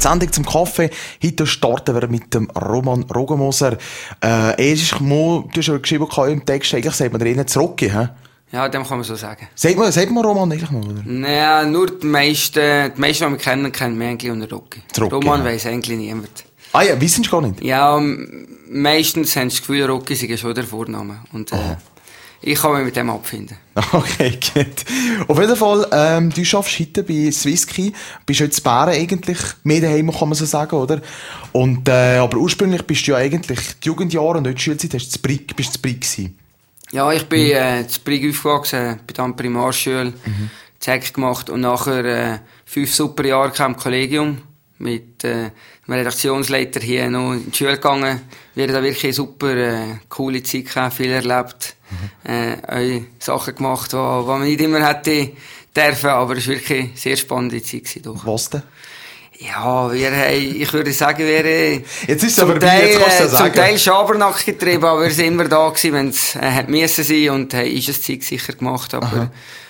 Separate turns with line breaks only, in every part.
Die Sendung zum Kaffee. Heute starten wir mit dem Roman Rogemoser. Du hast ja geschrieben im Text, eigentlich sagt man eher zu Rocky, hä?
Ja, dem kann man so sagen.
Sagt man Roman eigentlich noch, oder?
Naja, nur die meisten, die wir kennen wir eigentlich unter Rocky. Roman weiss eigentlich niemand.
Ah ja, wissen Sie gar nicht?
Ja, meistens haben sie das Gefühl, Rocky sei schon der Vorname. Und ich kann mich mit dem abfinden.
Okay, gut. Auf jeden Fall, du arbeitest heute bei Swisskey, bist jetzt in Bären eigentlich mehr daheim, kann man so sagen, oder? Und, aber ursprünglich bist du ja eigentlich die Jugendjahre und nicht die Schulzeit, bist du zu Brig gewesen.
Ja, ich bin zu Brig aufgewachsen, bin dann Primarschule, Zeck gemacht und nachher 5 super Jahre kam im Kollegium mit einem Redaktionsleiter hier noch in die Schule gegangen. Wir haben da wirklich eine super coole Zeit gehabt, viel erlebt, auch Sachen gemacht, die man nicht immer hätte dürfen, aber es war wirklich eine sehr spannende Zeit gewesen, doch.
Was denn?
Ja, ich würde sagen,
jetzt ist es aber jetzt kannst du sagen.
Zum Teil Schabernack getrieben, aber wir sind immer da gewesen, wenn es müssen sein und ist es Zeit sicher gemacht, aber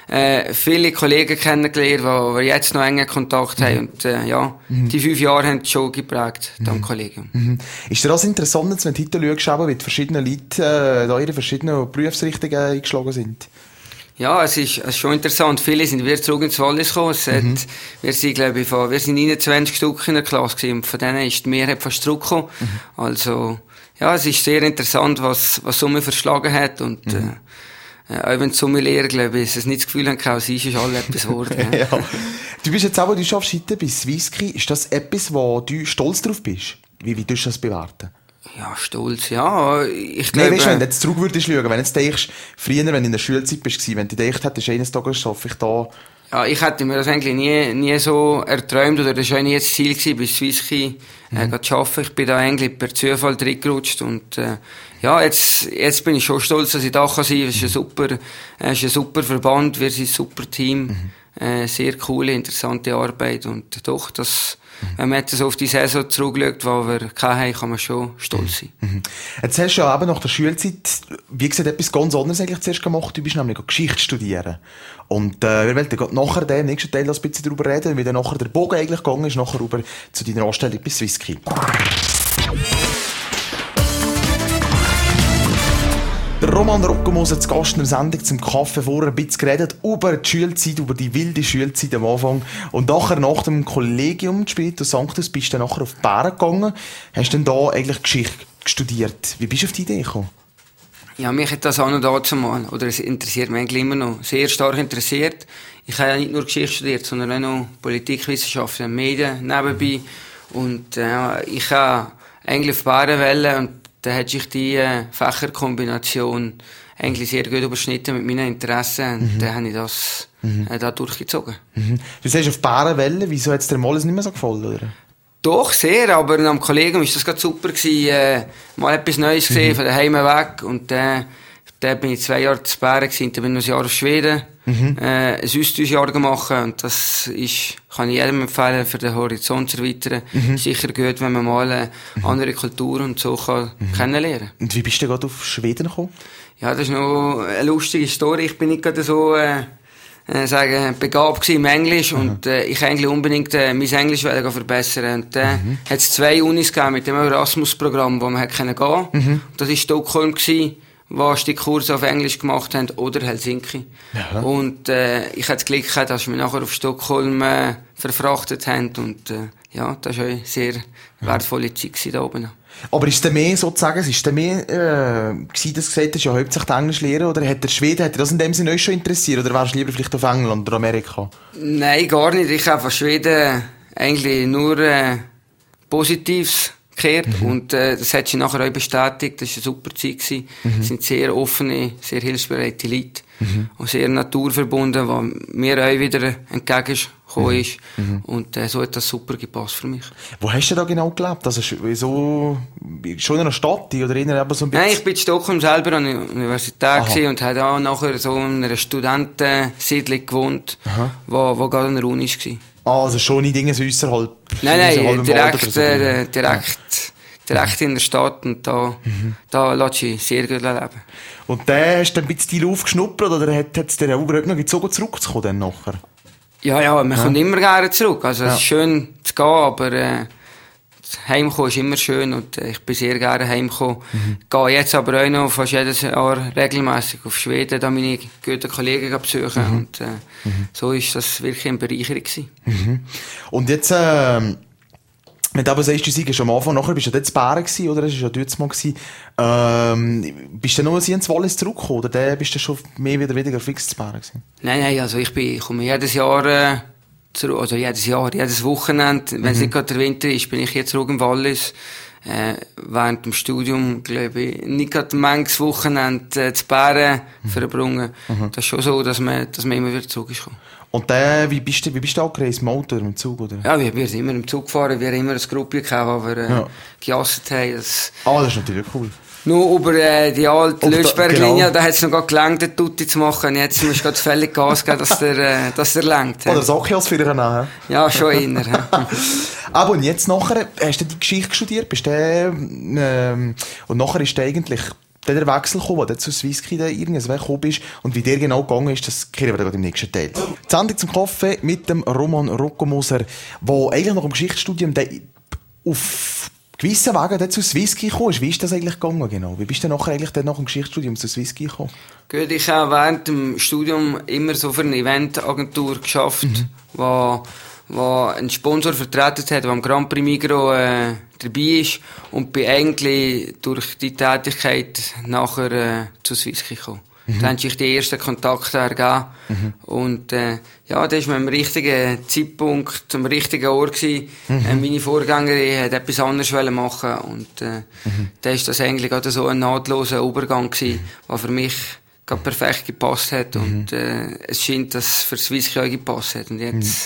viele Kollegen kennengelernt, die jetzt noch engen Kontakt haben und die 5 Jahre haben schon geprägt, am Kollegium.
Ist dir das interessant, wenn du heute schaust, wie die verschiedenen Leute da ihre verschiedenen Berufsrichtungen eingeschlagen sind?
Ja, es ist schon interessant. Viele sind wieder zurück ins Wallis gekommen. Wir sind 29 Stück in der Klasse gewesen. Und von denen ist die Mehrheit fast zurückgekommen. Also, ja, es ist sehr interessant, was Summe verschlagen hat. Und, auch wenn die Summe leer, glaube ich, es nicht das Gefühl haben, es ist alles etwas geworden.
Ja. Du bist jetzt auch, du arbeitest heute bei Swisskey. Ist das etwas, wo du stolz drauf bist? Wie tust du das bewerten?
Ja, stolz, ja. Ich glaube...
Weißt du, wenn du jetzt zurück würdest schauen, wenn du jetzt denkst, früher, wenn du in der Schulzeit bist, wenn du gedacht hättest, eines Tages schaffe ich da...
Ja, ich hätte mir das eigentlich nie so erträumt, oder das war auch nie das Ziel gewesen, bei Swisskey zu arbeiten. Ich bin da eigentlich per Zufall reingerutscht und, jetzt bin ich schon stolz, dass ich da sein kann. Es ist ein super Verband, wir sind ein super Team, sehr coole, interessante Arbeit und doch, wenn man jetzt so auf die Saison zurückschaut, die wir hatten, kann man schon stolz sein.
Jetzt hast du ja eben nach der Schulzeit, wie gesagt, etwas ganz anderes eigentlich zuerst gemacht. Du bist nämlich Geschichte studieren. Und wir wollen dann nachher im nächsten Teil ein bisschen darüber reden, wie dann nachher der Bogen eigentlich gegangen ist, nachher rüber zu deiner Anstellung bei Swisskey. Der Roman Rogemoser zu Gast in der Sendung zum Kaffee, vorher ein bisschen geredet über die Schulzeit, über die wilde Schulzeit am Anfang. Und nachher, nach dem Kollegium Spiritus Sanctus, bist du dann nachher auf die Bären gegangen, hast dann da eigentlich Geschichte studiert. Wie bist du auf die Idee gekommen?
Ja, mich hat das auch noch dazu mal, oder es interessiert mich eigentlich immer noch, sehr stark interessiert. Ich habe ja nicht nur Geschichte studiert, sondern auch noch Politikwissenschaften und Medien nebenbei. Und ich habe eigentlich auf Bären wollen und da hat sich die Fächerkombination eigentlich sehr gut überschnitten mit meinen Interessen und dann habe ich das da durchgezogen.
Du sagst auf Bärenwelle, wieso hat es dir mal nicht mehr so gefallen, oder?
Doch, sehr, aber am Kollegium war das gerade super gewesen, mal etwas Neues gesehen, von daheim weg und dann bin ich 2 Jahre zu Bären gewesen, dann bin ich noch ein Jahr auf Schweden, ein Austauschjahr gemacht und das kann ich jedem empfehlen, für den Horizont zu erweitern. Sicher gut, wenn man mal eine andere Kultur und so kann kennenlernen.
Und wie bist du gerade auf Schweden gekommen?
Ja, das ist noch eine lustige Story. Ich bin nicht gerade so, begabt im Englisch und ich eigentlich unbedingt mein Englisch verbessern. Und hat es 2 Unis gegeben mit dem Erasmus-Programm, wo man gehen konnte. Das war Stockholm gewesen, wo die Kurse auf Englisch gemacht haben, oder Helsinki. Ja. Und ich hatte das Glück gehabt, dass wir nachher auf Stockholm verfrachtet haben. Und das war eine sehr wertvolle Zeit da oben.
Aber ist der mehr sozusagen, ist der mehr gewesen, dass du gesagt hast, ja, hauptsächlich Englisch lernen, oder hat der Schwede, hat dir das in dem Sinne euch schon interessiert, oder wärst du lieber vielleicht auf England oder Amerika? Nein,
gar nicht. Ich habe von Schweden eigentlich nur Positives gehört und das hat sich nachher auch bestätigt. Das war eine super Zeit gewesen. Es sind sehr offene, sehr hilfsbereite Leute und sehr naturverbunden, was mir auch wieder entgegengekommen ist. Und so hat das super gepasst für mich.
Wo hast du da genau gelebt? Also so, schon in einer Stadt oder in einer so ein bisschen?
Nein, ich bin in Stockholm selber an der Universität gewesen und habe auch nachher so in einer Studentensiedlung gewohnt, wo gerade an der Uni war.
Ah, also schon nicht irgendwas äusserhalb?
Nein, direkt in der Stadt und da lässt sich sehr gut leben.
Und dann hast du ein bisschen aufgeschnuppert oder hat es dir überhaupt noch gezogen zurückzukommen dann nachher?
Ja, man kommt immer gerne zurück. Also, es ist schön zu gehen, aber, heimkommen ist immer schön und ich bin sehr gerne heimgekommen. Gehe jetzt aber auch noch fast jedes Jahr regelmässig auf Schweden, da meine guten Kollegen besuchen und so ist das wirklich eine Bereicherung gewesen.
Und jetzt, wenn du aber sagst, du seist schon am Anfang, nachher bist du ja dort in Bären gewesen, oder? Das war ja dort mal gewesen. Bist du nur ins Wallis zurückgekommen, oder bist du schon mehr oder weniger fix in Bären gewesen?
Nein, also ich komme jedes Jahr, jedes Wochenende, wenn es nicht gerade der Winter ist, bin ich jetzt zurück im Wallis. Während dem Studium, glaube ich, nicht gerade manches Wochenende zu Bären verbrungen. Das ist schon so, dass man immer wieder zurück ist.
Und wie bist du angereist? Im Auto oder im Zug, oder?
Ja, wir sind immer im Zug gefahren, wir haben immer eine Gruppe gehabt, wo wir gejasset haben. Das
ist natürlich cool.
Nur über die alte Lösberg-Linie, da hat es noch gar gelangt, den Tutti zu machen. Jetzt musst du gerade völlig Gas geben, dass der langt.
Oder Sachias für dich nehmen.
Ja, schon eher.
Aber und jetzt nachher, hast du die Geschichte studiert, und nachher ist eigentlich der Wechsel gekommen, wo du zu Swisski da irgendwann gekommen bist und wie der genau gegangen ist, das kehren wir dann im nächsten Teil. Die Sendung zum Kaffee mit dem Roman Roccomoser, der eigentlich nach dem Geschichtsstudium auf gewissen Wegen zu Swisski gekommen ist. Wie ist das eigentlich gegangen genau? Wie bist du nachher eigentlich nach dem Geschichtsstudium zu Swisski gekommen?
Gut, ich habe während dem Studium immer so für eine Eventagentur geschafft, wo einen Sponsor vertreten hat, der am Grand Prix Migros dabei ist und bin eigentlich durch die Tätigkeit nachher zu Swisski gekommen. Da haben sich die ersten Kontakte ergeben. Und da war man am richtigen Zeitpunkt, am richtigen Ort gewesen. Meine Vorgängerin hat etwas anderes machen und da ist das eigentlich gerade so ein nahtloser Übergang gewesen, der für mich gerade perfekt gepasst hat und es scheint, dass es für Swisski auch gepasst hat. Und jetzt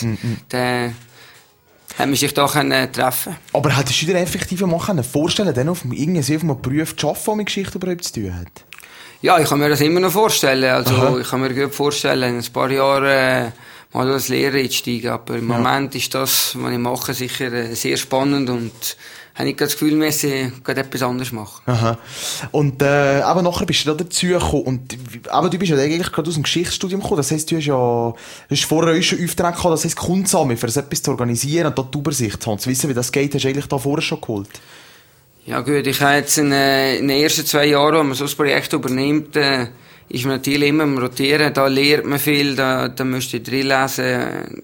haben wir sich da treffen.
Aber hättest du dir effektiv mal vorstellen können, auf einem Beruf zu arbeiten, der mit Geschichte überhaupt zu tun hat?
Ja, ich kann mir das immer noch vorstellen. Also, ich kann mir gut vorstellen, in ein paar Jahren mal als Lehrer einsteigen. Aber im Moment ist das, was ich mache, sicher sehr spannend und habe ich das Gefühl, dass ich gerade etwas anderes mache.
Aha. Und aber nachher bist du da dazu gekommen. Aber du bist ja eigentlich gerade aus dem Geschichtsstudium gekommen. Das heisst, du hast vorher schon Aufträge gehabt, das heisst Kundensammlung, für etwas zu organisieren und dort die Übersicht zu haben. Zu wissen, wie das geht, hast du eigentlich da vorher schon geholt.
Ja gut, ich habe jetzt in den ersten 2 Jahren, wenn man so ein Projekt übernimmt, ist man natürlich immer am Rotieren. Da lernt man viel, da müsst ihr drin lesen.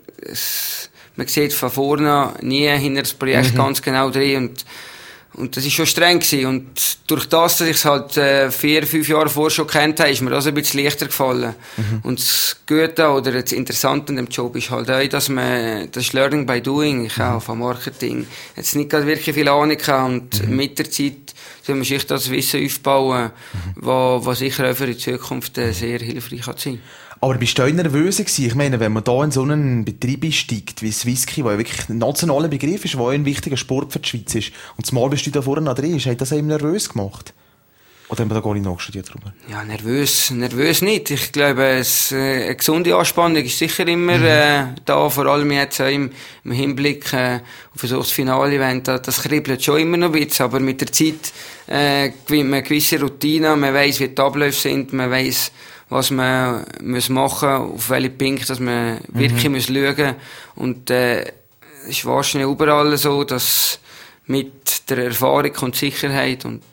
Man sieht von vorne nie hinter das Projekt ganz genau drin und das ist schon streng gewesen. Und durch das, dass ich es halt 4-5 Jahre vorher schon kennt habe, ist mir das ein bisschen leichter gefallen. Und das Gute oder das Interessante an dem Job ist halt auch, dass man das Learning by Doing, ich auch vom Marketing, jetzt nicht gerade wirklich viel Ahnung habe und mit der Zeit soll man sich das Wissen aufbauen, was sicher auch für die Zukunft sehr hilfreich kann sein.
Aber bist du auch nervös gewesen? Ich meine, wenn man da in so einen Betrieb einsteigt, wie Swisski, der ja wirklich ein nationaler Begriff ist, der ein wichtiger Sport für die Schweiz ist, und zumal bist du da vorne noch drin, hat das einem nervös gemacht? Oder haben wir da gar nicht nachstudiert drüber?
Ja, nervös nicht. Ich glaube, eine gesunde Anspannung ist sicher immer da, vor allem jetzt auch im Hinblick auf das Finale-Event. Das kribbelt schon immer noch ein bisschen, aber mit der Zeit gewinnt man eine gewisse Routine, man weiss, wie die Abläufe sind, man weiss, was man machen muss, auf welche Punkte dass man wirklich muss schauen. Und es ist wahrscheinlich überall so, dass mit der Erfahrung kommt Sicherheit und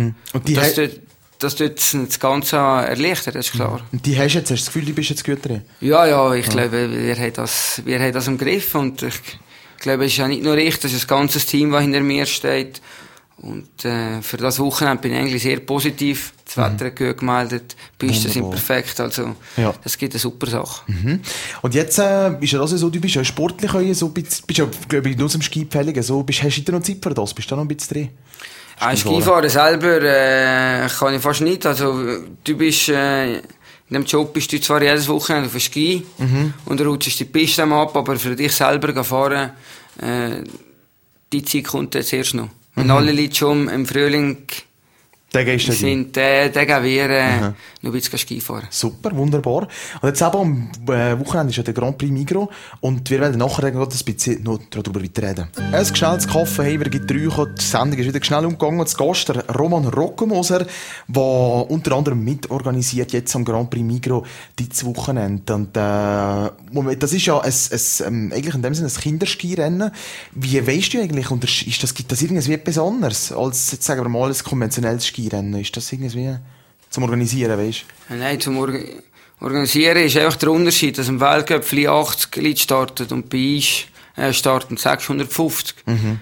das tut das Ganze erleichtert, das ist klar.
Und die hast du jetzt, hast du das Gefühl, du bist jetzt gut drin?
Ja, ich glaube, wir haben das im Griff und ich glaube, es ist ja nicht nur ich, das ist ein ganzes Team, das hinter mir steht. Und für das Wochenende bin ich eigentlich sehr positiv. Das Wetter hat gut gemeldet, die Pisten sind perfekt, also das gibt eine super Sache.
Und jetzt ist ja das so, du bist ja sportlich, so, bist ja, glaube ich, nur zum Skipfälligen, so, hast du da noch Zeit für das? Bist du da noch ein bisschen drin?
Skifahren selber kann ich fast nicht, also du bist in dem Job bist du zwar jedes Wochenende auf dem Ski und rutschst die Piste ab, aber für dich selber fahren, die Zeit kommt jetzt erst noch. Wenn alle Leute schon im Frühling
Den gehst du
Den gehen wir noch ein bisschen Ski fahren.
Super, wunderbar. Und jetzt eben am Wochenende ist ja der Grand Prix Migros und wir werden nachher ein bisschen noch darüber weiterreden. Ein schnelles Kaffee haben wir getrunken, die Sendung ist wieder schnell umgegangen. Das Gast, der Roman Rockenmoser, der unter anderem mitorganisiert jetzt am Grand Prix Migros dieses Wochenende. Und das ist ja eigentlich in dem Sinne ein Kinderskirennen. Wie weisst du eigentlich, gibt das irgendwie etwas anderes als, jetzt sagen wir mal, ein konventionelles Skirennen? Ist das irgendwie zum Organisieren, weisst du?
Nein, zum Organisieren ist einfach der Unterschied, dass im Weltcup 80 Leute startet und bei uns starten 650.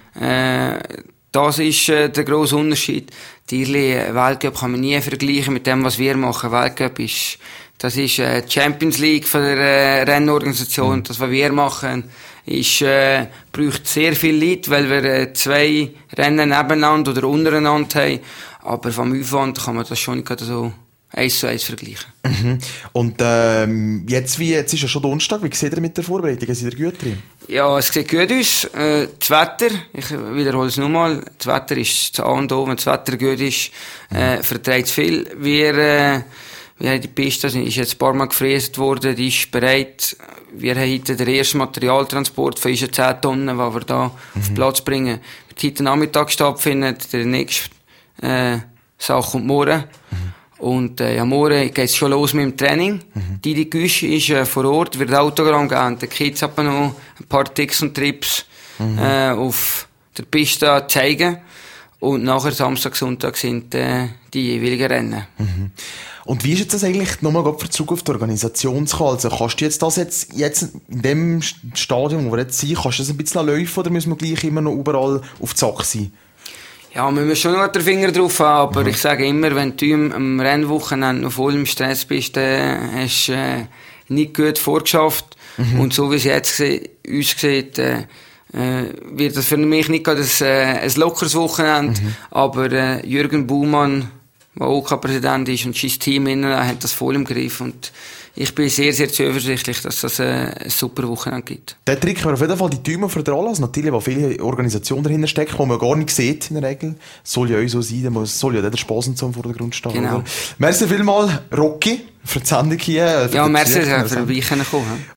Das ist der grosse Unterschied. Die Weltcup kann man nie vergleichen mit dem, was wir machen. Weltcup ist die Champions League von der Rennorganisation. Das, was wir machen, braucht sehr viel Leute, weil wir 2 Rennen nebeneinander oder untereinander haben. Aber vom Aufwand kann man das schon nicht so 1:1 vergleichen.
Mhm. Und jetzt ist ja schon Donnerstag. Wie seht ihr mit der Vorbereitung? Seid ihr gut drin?
Ja, es sieht gut aus. Das Wetter, ich wiederhole es nochmal, das Wetter ist das A und O. Wenn das Wetter gut ist, verträgt es viel. Wir haben die Piste, ist jetzt ein paar Mal gefräst worden, die ist bereit. Wir haben heute den ersten Materialtransport von 10 Tonnen, den wir da auf den Platz bringen. Wird heute Nachmittag stattfindet, der nächste Sache kommt morgen. Und morgen geht's schon los mit dem Training. Die Güsch ist vor Ort, wird Autogramm geben. Die Kids haben noch ein paar Ticks und Trips auf der Piste zeigen. Und nachher Samstag, Sonntag sind die jeweiligen Rennen.
Und wie ist jetzt das eigentlich, nochmal für Bezug auf die Organisation zu kommen? Also kannst du das jetzt in dem Stadium, wo wir jetzt sind, kannst du das ein bisschen laufen oder müssen wir gleich immer noch überall auf die Sache sein?
Ja, wir müssen schon noch den Finger drauf haben, aber ich sage immer, wenn du am Rennwochenende noch voll im Stress bist, hast du nicht gut vorgeschafft. Und so wie es jetzt aussieht, wird das für mich nicht gerade ein lockeres Wochenende, aber Jürgen Baumann, der OK-Präsident ist und sein Team hat das voll im Griff und ich bin sehr, sehr zuversichtlich, dass das ein super Wochenende gibt.
Da drücken wir auf jeden Fall die Daumen für den Anlass. Natürlich, weil viele Organisationen dahinter stecken, die man gar nicht sieht in der Regel. Soll ja auch so sein, da soll ja der Spaß und so im Vordergrund stehen.
Genau.
Oder? Merci vielmals, Rocky, für die Sendung hier.
Ja, merci, dass ihr vorbeikommen.